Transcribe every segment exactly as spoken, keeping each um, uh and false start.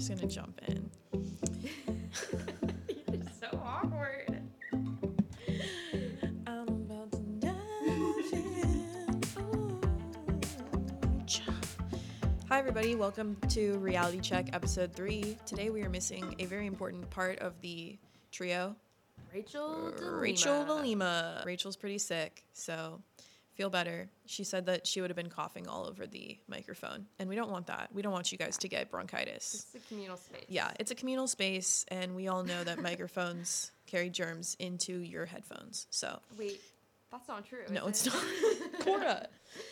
gonna jump in. You're so awkward. I'm about to dive in. Ooh. Hi everybody, welcome to Reality Check episode three. Today we are missing a very important part of the trio. Rachel De Lima. Rachel De Lima. Rachel's pretty sick, so feel better. She said that she would have been coughing all over the microphone, and we don't want that. We don't want you guys to get bronchitis. It's a communal space. Yeah, it's a communal space, and we all know that microphones carry germs into your headphones. So Wait, that's not true. no, is it's it? not. Cora,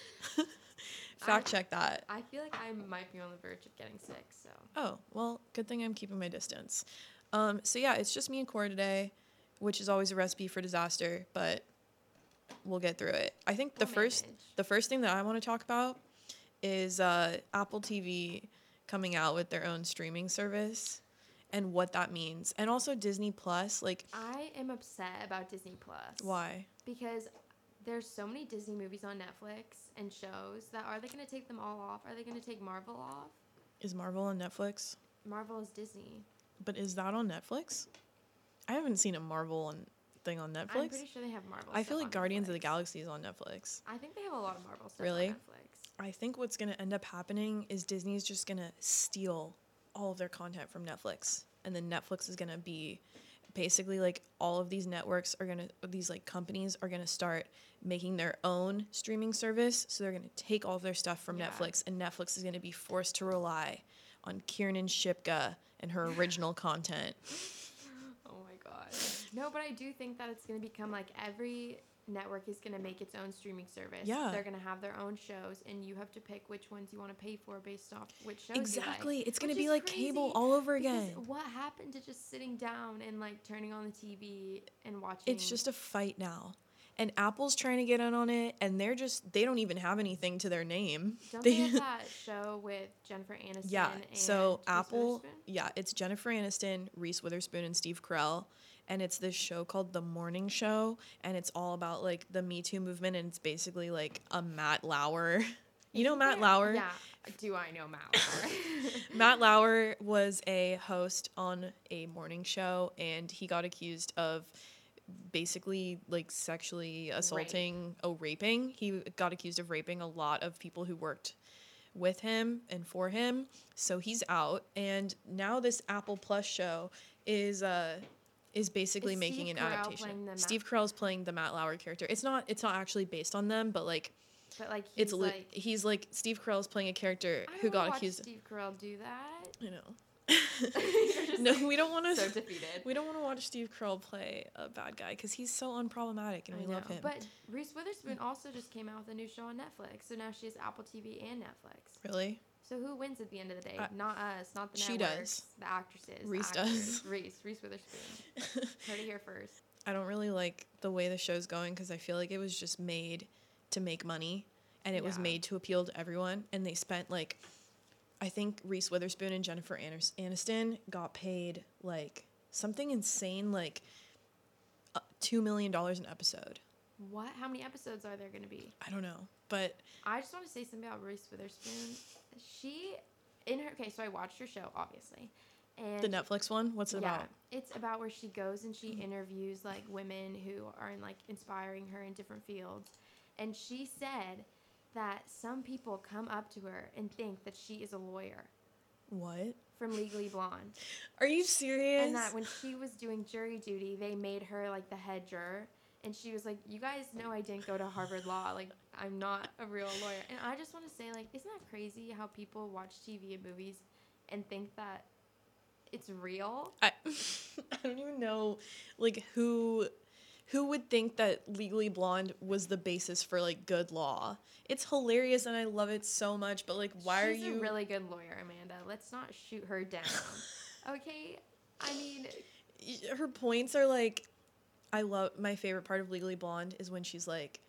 fact I- check that. I feel like I might be on the verge of getting sick, so. Oh, well, good thing I'm keeping my distance. Um, so yeah, it's just me and Cora today, which is always a recipe for disaster, but we'll get through it. I think the We'll first manage. the first thing that I want to talk about is uh, Apple T V coming out with their own streaming service and what that means. And also Disney Plus, like I am upset about Disney Plus. why? Because there's so many Disney movies on Netflix and shows that are they going to take them all off? Are they going to take Marvel off? Is Marvel on Netflix? Marvel is Disney. But is that on Netflix? I haven't seen a Marvel on, thing on Netflix. I'm pretty sure they have Marvel I stuff feel like on Guardians of the Netflix. Galaxy is on Netflix. I think they have a lot of Marvel stuff Really? on Netflix. I think what's going to end up happening is Disney's just going to steal all of their content from Netflix. And then Netflix is going to be basically like all of these networks are going to, these like companies are going to start making their own streaming service. So they're going to take all of their stuff from Yeah. Netflix, and Netflix is going to be forced to rely on Kiernan Shipka and her original content. Oh my god. No, but I do think that it's going to become like every network is going to make its own streaming service. Yeah. They're going to have their own shows, and you have to pick which ones you want to pay for based off which shows Exactly. you like. It's going to Which be is like crazy, cable all over because again. what happened to just sitting down and like turning on the T V and watching? It's just a fight now. And Apple's trying to get in on it, and they're just, they don't even have anything to their name. Don't they have that show with Jennifer Aniston Yeah, and so Reese Apple, Witherspoon? yeah, it's Jennifer Aniston, Reese Witherspoon, and Steve Carell. And it's this show called The Morning Show, and it's all about, like, the Me Too movement, and it's basically, like, a Matt Lauer. You know Isn't Matt there- Lauer? Yeah. Do I know Matt Lauer? Matt Lauer was a host on a morning show, and he got accused of basically like sexually assaulting, oh, raping. He got accused of raping a lot of people who worked with him and for him. So he's out, and now this Apple Plus show is uh is basically Is making Steve an Carell adaptation. playing the Matt- Steve Carell's playing the Matt Lauer character. It's not it's not actually based on them, but like But like he's it's li- like, he's like Steve Carell's playing a character I don't who wanna got watch accused. Steve Carell do that. I know. You're just, No, like, we don't want to. so defeated. We don't want to watch Steve Carell play a bad guy because he's so unproblematic, and I we know. love him. But Reese Witherspoon also just came out with a new show on Netflix, so now she has Apple T V and Netflix. Really, So who wins at the end of the day? Uh, not us, not the she networks, does. the actresses. the Reese actors. does. Reese, Reese Witherspoon. Heard it here first. I don't really like the way the show's going because I feel like it was just made to make money, and it was Yeah. made to appeal to everyone. And they spent like, I think Reese Witherspoon and Jennifer Anis- Aniston got paid like something insane, like uh, two million dollars an episode. What? How many episodes are there going to be? I don't know, but I just want to say something about Reese Witherspoon. She, in her, okay, so I watched her show, obviously. And the Netflix one, what's it yeah, about? it's about where she goes and she interviews like women who are in, like inspiring her in different fields. And she said that some people come up to her and think that she is a lawyer What? from Legally Blonde. Are you serious? And that when she was doing jury duty, they made her like the head juror. And she was like, you guys know I didn't go to Harvard Law. Like, I'm not a real lawyer. And I just want to say, like, isn't that crazy how people watch T V and movies and think that it's real? I, I don't even know, like, who who would think that Legally Blonde was the basis for, like, good law. It's hilarious, and I love it so much, but, like, why She's are you... a really good lawyer, Amanda. Let's not shoot her down. Okay? I mean, Her points are, like... I love... My favorite part of Legally Blonde is when she's, like...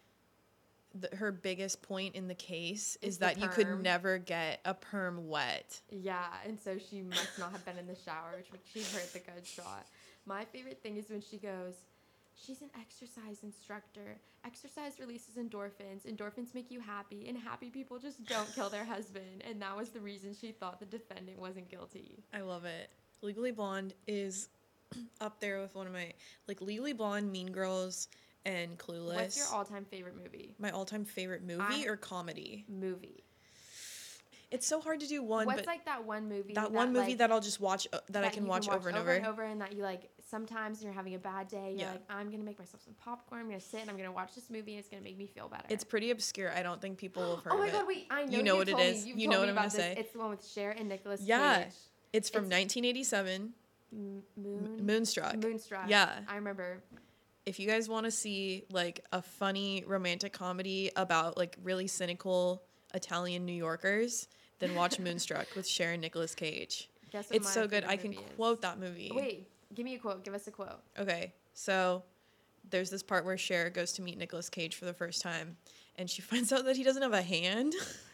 The, her biggest point in the case is Is the that you could perm. never get a perm wet. yeah, and so she must not have been in the shower, which she heard the gunshot. My favorite thing is when she goes, she's an exercise instructor. Exercise releases endorphins. Endorphins make you happy, and happy people just don't kill their husband. And that was the reason she thought the defendant wasn't guilty. I love it. Legally Blonde is up there with one of my, like, Legally Blonde, Mean Girls, and Clueless. What's your all-time favorite movie? My all-time favorite movie I- or comedy? Movie. It's so hard to do one, What's but like that one movie? that one movie like, that I'll just watch, uh, that, that I can you watch, over and over. and over, and that you like. Sometimes you're having a bad day. You're Yeah. like, I'm gonna make myself some popcorn. I'm gonna sit and I'm gonna watch this movie, and it's gonna make me feel better. It's pretty obscure. I don't think people will have heard oh my of god, it. wait! I know You know you what it told is. Me. You've You told know me what I'm about gonna this. say. It's the one with Cher and Nicolas Yeah. Cage. It's from It's- nineteen eighty-seven. M- Moon. Moonstruck. Moonstruck. Yeah. I remember. If you guys want to see like a funny romantic comedy about like really cynical Italian New Yorkers, then watch Moonstruck with Cher and Nicolas Cage. Guess what It's my so good. favorite I can movie is. quote that movie. Wait, give me a quote. Give us a quote. Okay, so there's this part where Cher goes to meet Nicolas Cage for the first time, and she finds out that he doesn't have a hand.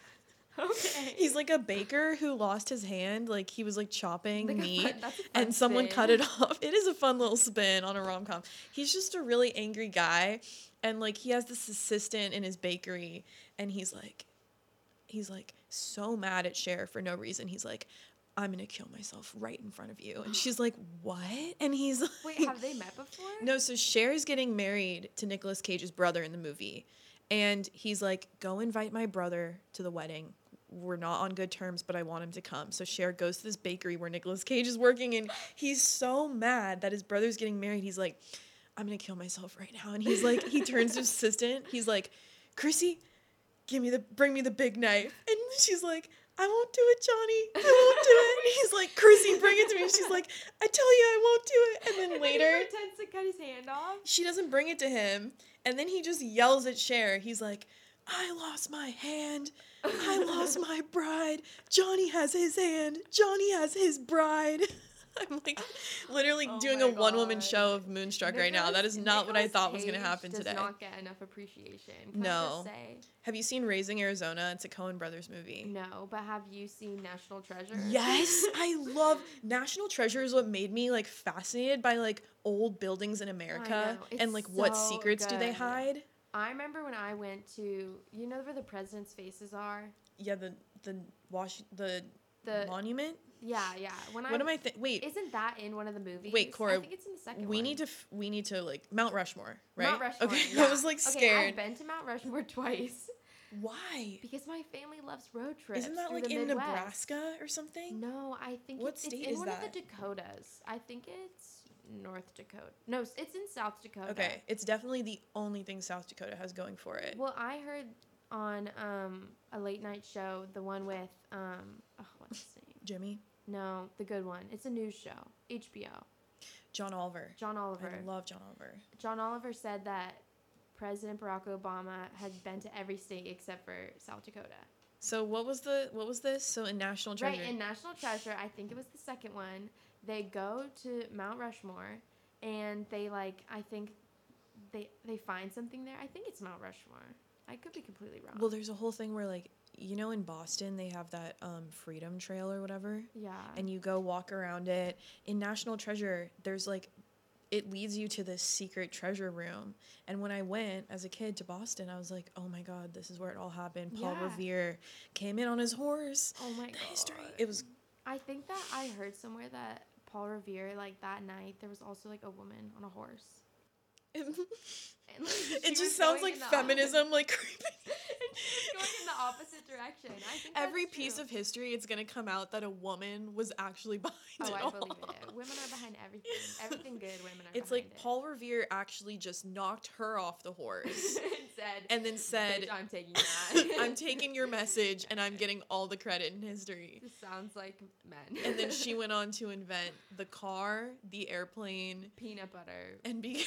Okay. He's like a baker who lost his hand. Like he was like chopping Like a meat, fun- that's a fun and someone spin. cut it off. It is a fun little spin on a rom com. He's just a really angry guy, and like he has this assistant in his bakery, and he's like, he's like so mad at Cher for no reason. He's like, I'm gonna kill myself right in front of you, and she's like, what? And he's like, Wait, have they met before? no, so Cher's getting married to Nicolas Cage's brother in the movie. And he's like, go invite my brother to the wedding. We're not on good terms, but I want him to come. So Cher goes to this bakery where Nicolas Cage is working, and he's so mad that his brother's getting married. He's like, I'm going to kill myself right now. And he's like, he turns to his assistant. He's like, Chrissy, give me the, bring me the big knife. And she's like, I won't do it, Johnny. I won't do it. And he's like, Chrissy, bring it to me. And she's like, I tell you, I won't do it. And then later, he pretends to cut his hand off. she doesn't bring it to him. And then he just yells at Cher. He's like, I lost my hand. I lost my bride. Johnny has his hand. Johnny has his bride. I'm like literally Oh doing my a one-woman God. show of Moonstruck right now. That is not what I Nicolas thought was going to Cage happen does today. Does not get enough appreciation. Can I No. just say? Have you seen Raising Arizona? It's a Coen Brothers movie. No, but have you seen National Treasure? Yes, I love National Treasure is what made me like fascinated by like old buildings in America know. It's and like what so secrets do they good. hide? I remember when I went to, you know where the president's faces are? Yeah, the the wash the, The monument. Yeah, yeah. When What I am I th- wait? Isn't that in one of the movies? Wait, Cora, I think it's in the second we one. need to f- we need to like Mount Rushmore, right? Mount Rushmore. Okay, yeah. I was like Okay, scared. I've been to Mount Rushmore twice Why? because my family loves road trips. Isn't that through like the in Midwest. Nebraska or something? No, I think What it's, state it's in is one that? of the Dakotas. I think it's North Dakota. No, s- it's in South Dakota. Okay, it's definitely the only thing South Dakota has going for it. Well, I heard on um, a late night show, the one with um, oh, what's his name? Jimmy, No, the good one. It's a news show, H B O. John Oliver. John Oliver. I love John Oliver. John Oliver said that President Barack Obama had been to every state except for South Dakota. So what was the what was this? So in National Treasure. Right, in National Treasure, I think it was the second one, they go to Mount Rushmore and they like I think they they find something there. I think it's Mount Rushmore. I could be completely wrong. Well, there's a whole thing where like you know in Boston they have that um, Freedom Trail or whatever. yeah. And you go walk around it. In National Treasure, there's like, it leads you to this secret treasure room. And when I went as a kid to Boston, I was like, oh my God, this is where it all happened. Paul Yeah. Revere came in on his horse. Oh my The god. history. It was, I think that I heard somewhere that Paul Revere, like that night, there was also like a woman on a horse. it, And, like, she was just sounds going like in the feminism, like creeping. and she was going in the opposite direction. I think Every that's piece true. of history, it's going to come out that a woman was actually behind Oh, it I all. believe it. Women are behind everything. Everything good, women are It's behind like it. Paul Revere actually just knocked her off the horse and said, and then said, "Bitch, I'm taking that. I'm taking your message and I'm getting all the credit in history. This sounds like men. And then she went on to invent the car, the airplane, Peanut butter. and be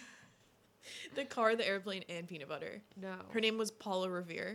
the car, the airplane, and peanut butter. No. Her name was Paula Revere.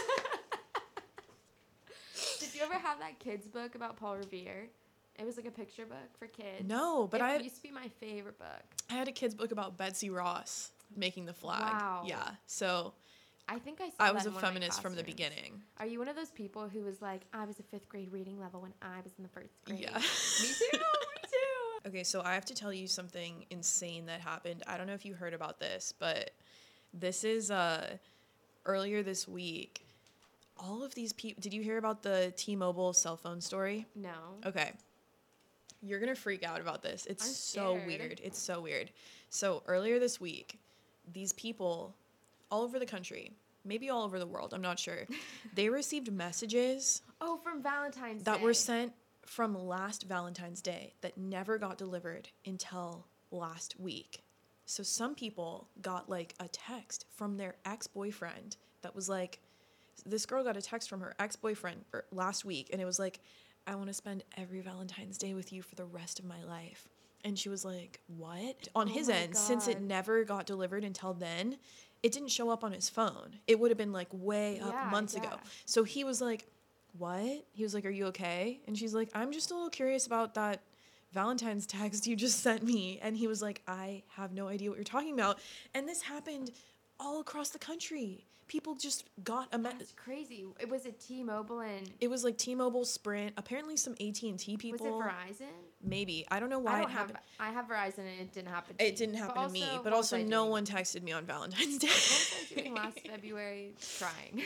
Did you ever have that kids book about Paul Revere? It was like a picture book for kids. No, but it I had, used to be my favorite book. I had a kid's book about Betsy Ross making the flag. Wow. Yeah. So I think I saw I that was a in one of my feminist from the classrooms. beginning. Are you one of those people who was like, I was a fifth grade reading level when I was in the first grade? Yeah. Me too. Me too. Okay, so I have to tell you something insane that happened. I don't know if you heard about this, but this is uh earlier this week. All of these people, did you hear about the T-Mobile cell phone story? No. Okay. You're going to freak out about this. It's I'm so scared. weird. It's so weird. So, earlier this week, these people all over the country, maybe all over the world, I'm not sure. They received messages Oh, from Valentine's that Day. were sent from last Valentine's Day that never got delivered until last week. So some people got like a text from their ex-boyfriend that was like, this girl got a text from her ex-boyfriend er, last week, and it was like, I want to spend every Valentine's Day with you for the rest of my life. And she was like, what? On Oh his my end, since it God. never got delivered until then, it didn't show up on his phone. It would have been like way up Yeah, months yeah. ago. So he was like, what? He was like, are you okay? And she's like, I'm just a little curious about that Valentine's text you just sent me. And he was like, I have no idea what you're talking about. And this happened all across the country. People just got a message. That's crazy. It was a T-Mobile and It was like T-Mobile, Sprint, apparently some A T and T people. was it Verizon? Maybe. I don't know why I it don't have. happened. I have Verizon and it didn't happen. To It me. didn't happen But to me, also, but what was also I no doing? one texted me on Valentine's Day. What was I doing last February? Trying.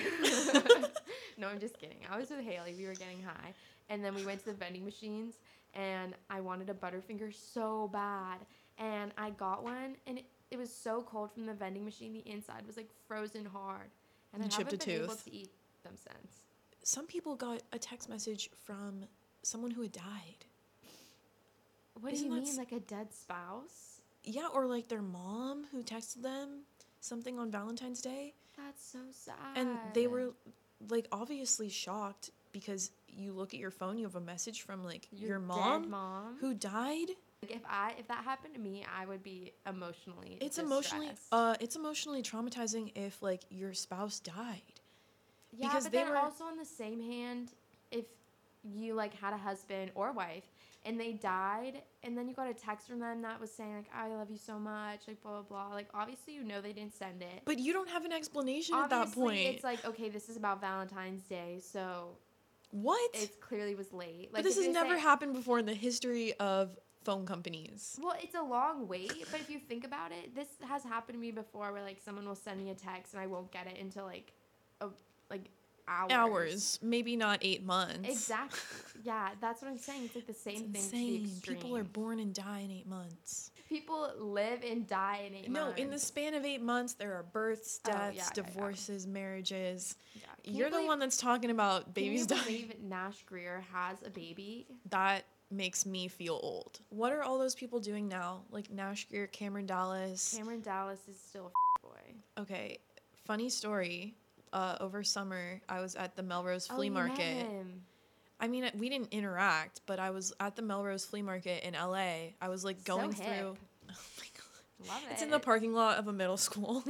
No, I'm just kidding. I was with Haley. We were getting high, and then we went to the vending machines, and I wanted a Butterfinger so bad, and I got one, and it, it was so cold from the vending machine. The inside was like frozen hard, and You I chipped haven't a been able tooth. to eat them since. Some people got a text message from someone who had died. What Isn't do you that mean, s- like a dead spouse? Yeah, or like their mom who texted them something on Valentine's Day. That's so sad. And they were like obviously shocked because you look at your phone, you have a message from like your, Your mom, dead mom. who died. Like if I if that happened to me, I would be emotionally. It's emotionally distressed. uh it's emotionally traumatizing if like your spouse died. Yeah, because but they then were- also on the same hand, if you like had a husband or wife and they died, and then you got a text from them that was saying like I love you so much, like blah blah blah. Like obviously you know they didn't send it. But you don't have an explanation Obviously, at that point. it's like okay, this is about Valentine's Day, so What? it clearly was late. Like but this if has they never say- happened before in the history of phone companies. Well, it's a long wait, but if you think about it, this has happened to me before where like someone will send me a text and I won't get it until like a like hours. Hours, maybe not eight months. Exactly. Yeah, that's what I'm saying. It's like the same It's thing to the insane. extreme. People are born and die in eight months. People live and die in eight No, months. in the span of eight months, there are births, Oh, deaths, yeah, yeah, yeah. divorces, marriages. Yeah. Can you You're the believe- one that's talking about babies Can you dying. believe Nash Greer has a baby? That makes me feel old. What are all those people doing now? Like Nash Greer, Cameron Dallas. Cameron Dallas is still a f- boy. Okay, funny story. Uh, over summer, I was at the Melrose Oh, Flea you met Market. him. I mean, we didn't interact, but I was at the Melrose Flea Market in L A. I was like So going hip. through. Oh my god. Love it. It's in the parking lot of a middle school.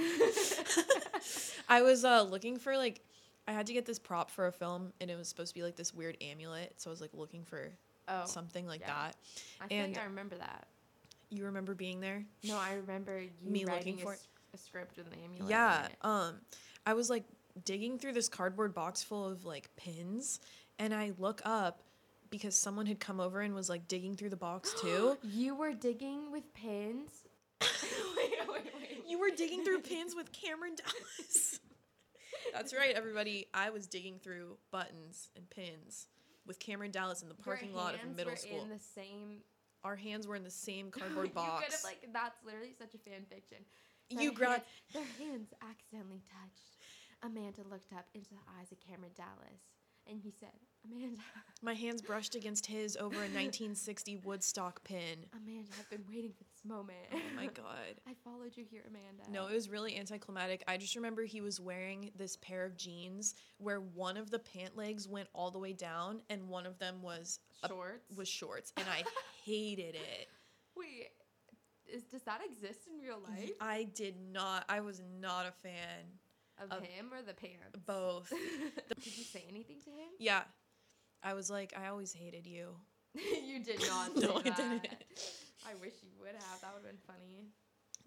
I was uh, looking for like, I had to get this prop for a film, and it was supposed to be like this weird amulet. So I was like looking for oh, something like yeah. that. I feel and- like I remember that. You remember being there? No, I remember you Me writing looking for a, it. s- a script with an amulet. Yeah. in it. Um, I was like digging through this cardboard box full of like pins, and I look up because someone had come over and was like digging through the box too. You were digging with pins. wait, wait, wait. You were digging through pins with Cameron Dallas. That's right, everybody. I was digging through buttons and pins with Cameron Dallas in the parking Your lot of a hands middle were school. in the same. Our hands were in the same cardboard You could have box. like that's literally such a fan fiction. You Their grabbed. hands- their hands accidentally touched. Amanda looked up into the eyes of Cameron Dallas, and he said, "Amanda, My hands brushed against his over a nineteen sixty Woodstock pin. Amanda, I've been waiting for this moment. Oh my god. I followed you here, Amanda." No, it was really anticlimactic. I just remember he was wearing this pair of jeans where one of the pant legs went all the way down and one of them was a- shorts. was shorts, and I hated it. Wait, is does that exist in real life? I did not. I was not a fan. Of, of him or the pants? Both. Did you say anything to him? Yeah. I was like, I always hated you. You did not No, say I that. didn't. I wish you would have. That would have been funny.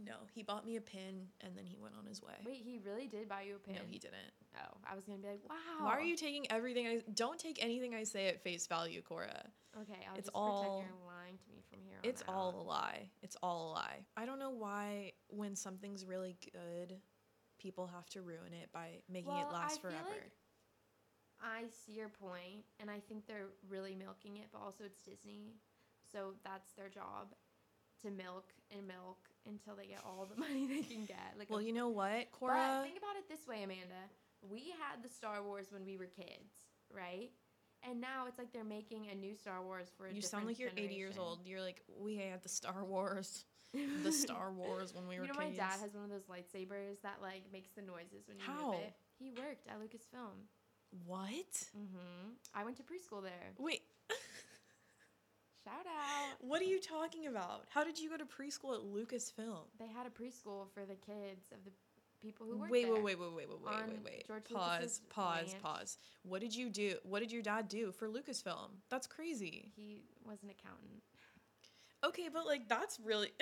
No, he bought me a pin and then he went on his way. Wait, he really did buy you a pin? No, he didn't. Oh, I was gonna be like, wow. Why are you taking everything I don't take anything I say at face value, Cora? Okay, I'll It's just all- pretend you're lying to me from here on It's out. all a lie. It's all a lie. I don't know why when something's really good, people have to ruin it by making Well, it last I feel forever. like I see your point, and I think they're really milking it, but also it's Disney, so that's their job, to milk and milk until they get all the money they can get. Like, Well, a- you know what, but Cora? think about it this way, Amanda. We had the Star Wars when we were kids, right? And now it's like they're making a new Star Wars for a You sound different like you're eighty years generation. old. You're like, we had the Star Wars. The Star Wars when we were You know, kids. my dad has one of those lightsabers that like makes the noises when you How? move it. He worked at Lucasfilm. What? Mm-hmm. I went to preschool there. Wait. Shout out. What are you talking about? How did you go to preschool at Lucasfilm? They had a preschool for the kids of the people who worked Wait, there. wait, wait, wait, wait, wait, wait, On wait, wait. George Pause, Lucas's pause, ranch. pause. What did you do? What did your dad do for Lucasfilm? That's crazy. He was an accountant. Okay, but like that's really.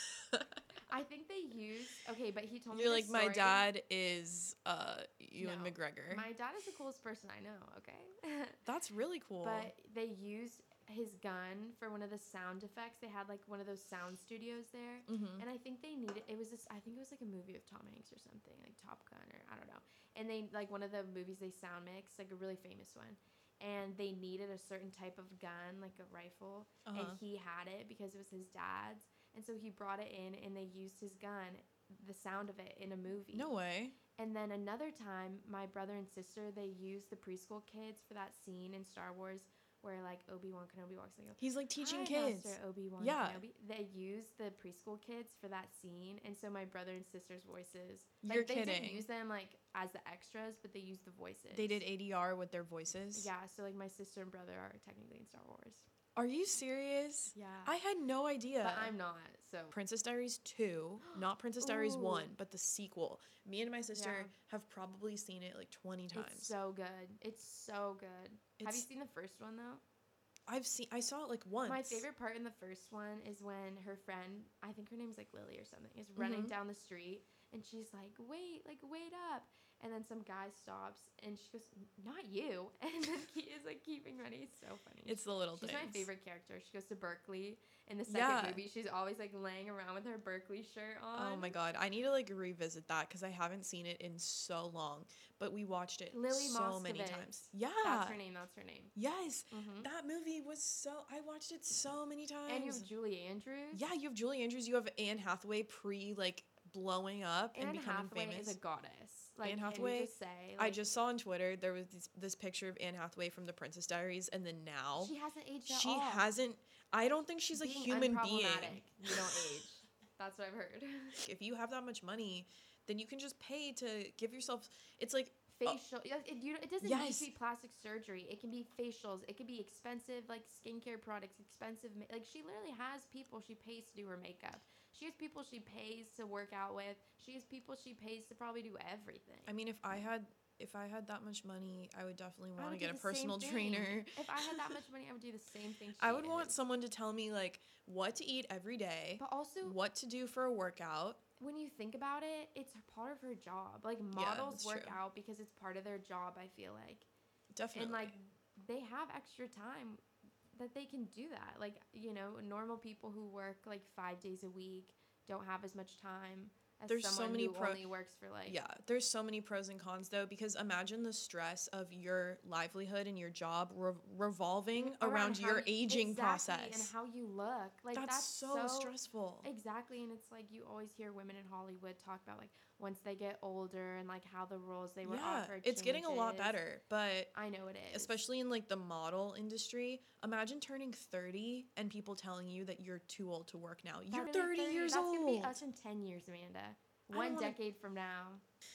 I think they used okay, but he told me You're this like my story. dad is uh Ewan No, McGregor. My dad is the coolest person I know. Okay. That's really cool. But they used his gun for one of the sound effects. They had like one of those sound studios there, Mhm. and I think they needed. It was this. I think it was like a movie with Tom Hanks or something, like Top Gun or I don't know. And they like one of the movies they sound mix, like a really famous one, and they needed a certain type of gun, like a rifle, Uh-huh. and he had it because it was his dad's, and so he brought it in, and they used his gun, the sound of it in a movie. No way. And then another time, my brother and sister, they used the preschool kids for that scene in Star Wars where like Obi-Wan Kenobi walks in and goes, He's like teaching "Hi, kids. Master Obi-Wan Yeah. Kenobi." They used the preschool kids for that scene, and so my brother and sister's voices. You're like, they kidding. didn't use them like as the extras, but they used the voices. They did A D R with their voices. Yeah, so like my sister and brother are technically in Star Wars. Are you serious? Yeah. I had no idea. But I'm not, so. Princess Diaries two, not Princess Diaries Ooh. one, but the sequel. Me and my sister Yeah. have probably seen it like twenty times. It's so good. It's so good. Have you It's- seen the first one though? I've seen I saw it like once. My favorite part in the first one is when her friend, I think her name's like Lily or something, is running Mhm. down the street and she's like, wait, like, wait up. And then some guy stops and she goes, not you. And then he is like keeping running. It's so funny. It's the little She's things. my favorite character. She goes to Berkeley. In the second Yeah. movie, she's always like laying around with her Berkeley shirt on. Oh my god, I need to like revisit that because I haven't seen it in so long. But we watched it Lily so many Moscovitz. times. Yeah, That's her name. That's her name. Yes, Mhm. that movie was so. I watched it so many times. And you have Julie Andrews. yeah, you have Julie Andrews. You have Anne Hathaway pre like blowing up and Anne becoming Hathaway famous. is a goddess. Like, Anne can you Hathaway, just say, I like, just saw on Twitter there was this, this picture of Anne Hathaway from The Princess Diaries, and then now she hasn't aged at she all. hasn't. I don't think she's a Being human unproblematic, being. You don't age. That's what I've heard. If you have that much money, then you can just pay to give yourself. It's like Facial. yeah, It, you, it doesn't Yes. need to be plastic surgery. It can be facials. It can be expensive, like skincare products. Expensive. ma- Like she literally has people she pays to do her makeup. She has people she pays to work out with. She has people she pays to probably do everything. I mean, if I had if I had that much money, I would definitely I want to would get do a the same personal thing. trainer. If I had that much money, I would do the same thing. She I would want did. someone to tell me like what to eat every day, But also, what to do for a workout. when you think about it, it's part of her job. Like models that's work true. out because it's part of their job. I feel like. Definitely. And like they have extra time that they can do that. Like, you know, normal people who work like five days a week don't have as much time as There's so someone many who pro- only works for like yeah, there's so many pros and cons though, because imagine the stress of your livelihood and your job re- revolving around, how your you- aging exactly, process. and how you look. Like that's, that's, so, stressful. Exactly, and it's like you always hear women in Hollywood talk about like once they get older and like how the roles they were Yeah, offered. it's getting a lot changes. better, but I know it is. especially in like the model industry, imagine turning thirty and people telling you that you're too old to work now. You're That's thirty, gonna be years That's old. gonna be us in ten years, Amanda. I One don't wanna- decade from now.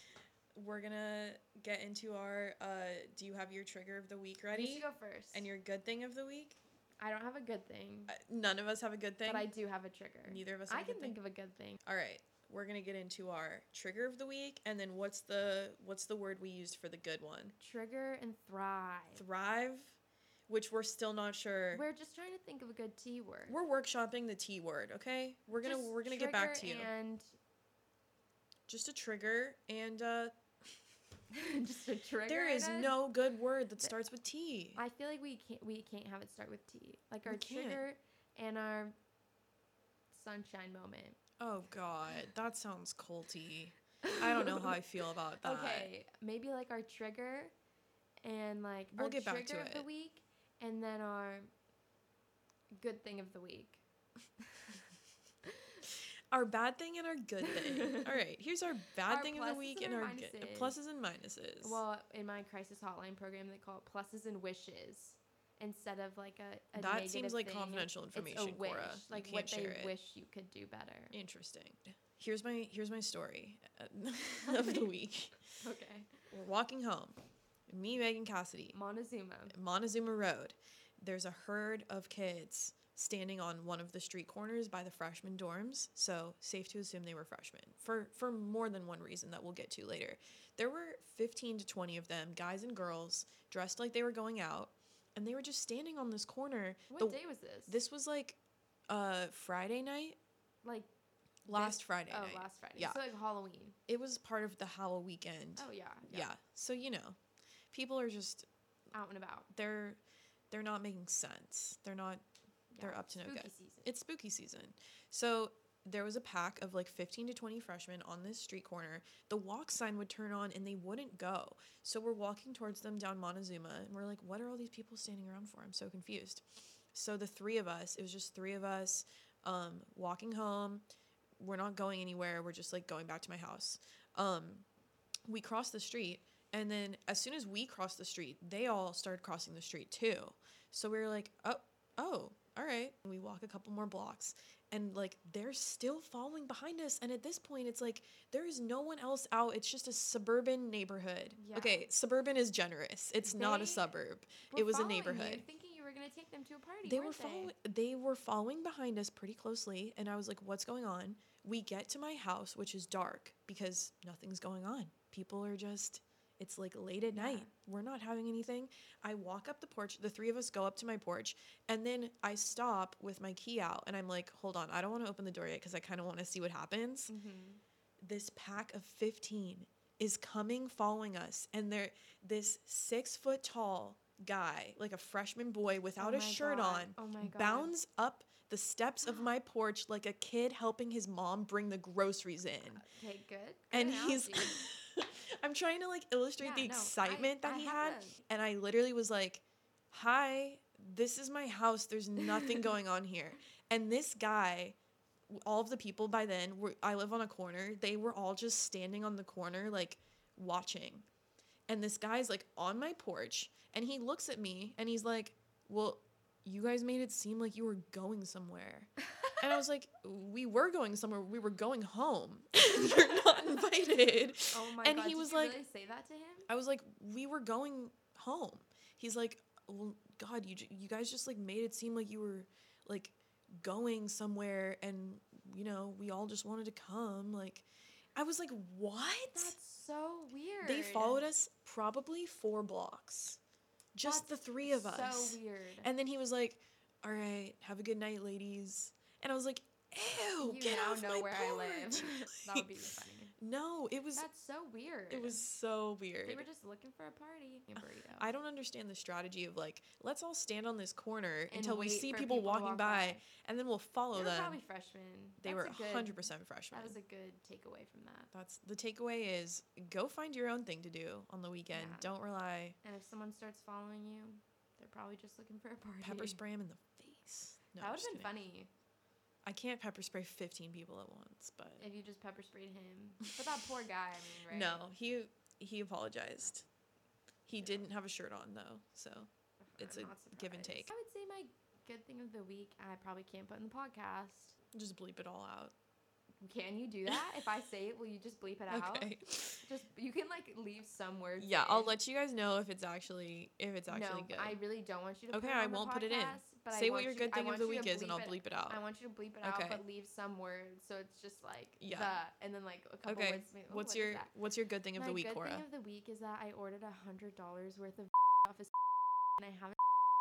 We're gonna get into our uh do you have your trigger of the week You ready? should go first. And your good thing of the week? I don't have a good thing, Uh, none of us have a good thing. but I do have a trigger. Neither of us have I a good can thing. think of a good thing. All right, we're gonna get into our trigger of the week, and then what's the what's the word we used for the good one? Trigger and thrive. Thrive. which we're still not sure. We're just trying to think of a good T word. We're workshopping the T word, okay? We're gonna Just we're gonna get back to trigger you. And Just a trigger and uh just a trigger. there is and a- no good word that starts with T. I feel like we can't we can't have it start with T. Like our We can't. trigger and our sunshine moment. Oh god, that sounds culty. I don't know how I feel about that. Okay, maybe like our trigger and like We'll our get back trigger to of the it. week, and then our good thing of the week. Our bad thing and our good thing. All right, here's our bad Our thing of the pluses week and and our our good, minuses. pluses and minuses. Well, in my crisis hotline program, they call it pluses and wishes instead of like a, a that negative seems like thing. confidential It's a information, wish, Cora. like you what can't they share it. wish you could do better. Interesting. Here's my here's my story uh, of the week. Okay. We're walking home. Me, Megan Cassidy, Montezuma. Montezuma Road. There's a herd of kids standing on one of the street corners by the freshman dorms. So safe to assume they were freshmen for for more than one reason that we'll get to later. There were fifteen to twenty of them, guys and girls, dressed like they were going out, and they were just standing on this corner. What The- day was this? This was like uh Friday night, like last this- Friday Oh, night. last Friday. Yeah. So like Halloween. It was part of the Halloween weekend. Oh yeah, yeah. yeah. So you know, people are just Out and about. they're they're not making sense. They're not they're Yeah, up to no spooky good. season. It's spooky season. So there was a pack of like fifteen to twenty freshmen on this street corner. The walk sign would turn on and they wouldn't go. So we're walking towards them down Montezuma and we're like, what are all these people standing around for? I'm so confused. So the three of us, it was just three of us um, walking home. We're not going anywhere. We're just like going back to my house. Um, we crossed the street. And then as soon as we crossed the street, they all started crossing the street too. So we were like, oh, oh, all right. And we walk a couple more blocks and like they're still following behind us. And at this point, it's like there is no one else out. It's just a suburban neighborhood. Yeah. Okay, suburban is generous. It's not a They suburb. We're It was a following neighborhood. You, thinking you were gonna take them to a party. They were weren't they? following they were following behind us pretty closely and I was like, what's going on? We get to my house, which is dark because nothing's going on. People are just it's like late at Yeah. night. We're not having anything. I walk up the porch. The three of us go up to my porch and then I stop with my key out and I'm like, hold on, I don't want to open the door yet because I kind of want to see what happens. Mm-hmm. This pack of fifteen is coming following us and they're this six foot tall guy, like a freshman boy without Oh a my shirt God. on, Oh my God. bounds up the steps of my porch like a kid helping his mom bring the groceries in. Okay, good. good And he's analogy. I'm trying to like illustrate Yeah, the no, excitement I- that I he have had a- and I literally was like, "Hi, this is my house. There's nothing going on here." And this guy, all of the people by then, were, I live on a corner. They were all just standing on the corner like watching. And this guy's like on my porch and he looks at me and he's like, "Well, you guys made it seem like you were going somewhere." And I was like, "We were going somewhere. We were going home. You're not invited." Oh my and God. he did was you like, really say that to him? I was like, "We were going home." He's like, "Well, God, you j- you guys just like made it seem like you were like going somewhere, and you know, we all just wanted to come." Like, I was like, "What?" That's so weird. They followed us probably four blocks, just That's the three of us. So weird. And then he was like, "All right, have a good night, ladies." And I was like, "Ew, you get now off know my where I live. porch." That would be funny. No, it was That's so weird. it was so weird. They were just looking for a party. A burrito. I don't understand the strategy of like, let's all stand on this corner And until we wait see for people, people to walking walk by, by. and then we'll follow They were them. probably freshmen. They That's were a good, one hundred percent freshmen. That was a good takeaway from that. That's the takeaway is go find your own thing to do on the weekend. Yeah. Don't rely And if someone starts following you, they're probably just looking for a party. pepper spray him in the face. No, that I'm would just have been kidding. funny I can't pepper spray fifteen people at once, but if you just pepper sprayed him. But that poor guy, I mean, right? no, he he apologized. He didn't have a shirt on though, so it's I'm a not give and surprised. take. I would say my good thing of the week, I probably can't put in the podcast. Just bleep it all out. Can you do that? If I say it, will you just bleep it out? Okay. Just you can like leave some words. Yeah, I'll in. let you guys know if it's actually if it's actually no, good. I really don't want you to. Okay, put it I on the won't put it in. podcast, But Say I what want your you- good I thing of want the you to week is, and I'll it- bleep it out. I want you to bleep it Okay. out, but leave some words so it's just like Yeah. the, and then like a couple Okay. words. to me, oh, What's what is your that? What's your good thing of My the week, good Cora? thing of the week is that I ordered a hundred dollars worth of off of and I haven't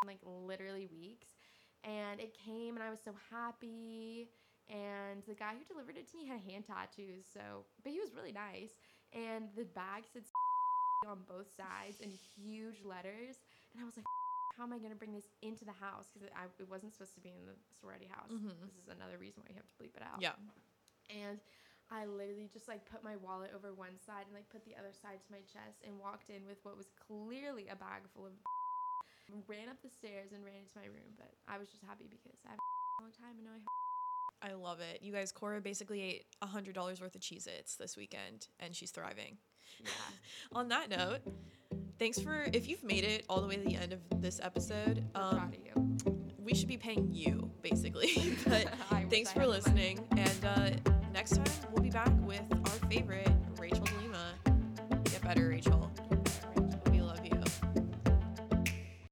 like literally weeks. And it came and I was so happy. And the guy who delivered it to me had hand tattoos, so but he was really nice. And the bag said on both sides in huge letters. And I was like, how am I going to bring this into the house? Because it, it wasn't supposed to be in the sorority house. Mm-hmm. This is another reason why you have to bleep it out. Yeah. And I literally just like put my wallet over one side and like put the other side to my chest and walked in with what was clearly a bag full of ran up the stairs and ran into my room. But I was just happy because I have a long time and now I have I love it. You guys, Cora basically ate one hundred dollars worth of Cheez-Its this weekend, and she's thriving. Yeah. On that note, thanks for, if you've made it all the way to the end of this episode, I'm proud of you. We should be paying you, basically. But thanks for listening, and uh, next time we'll be back with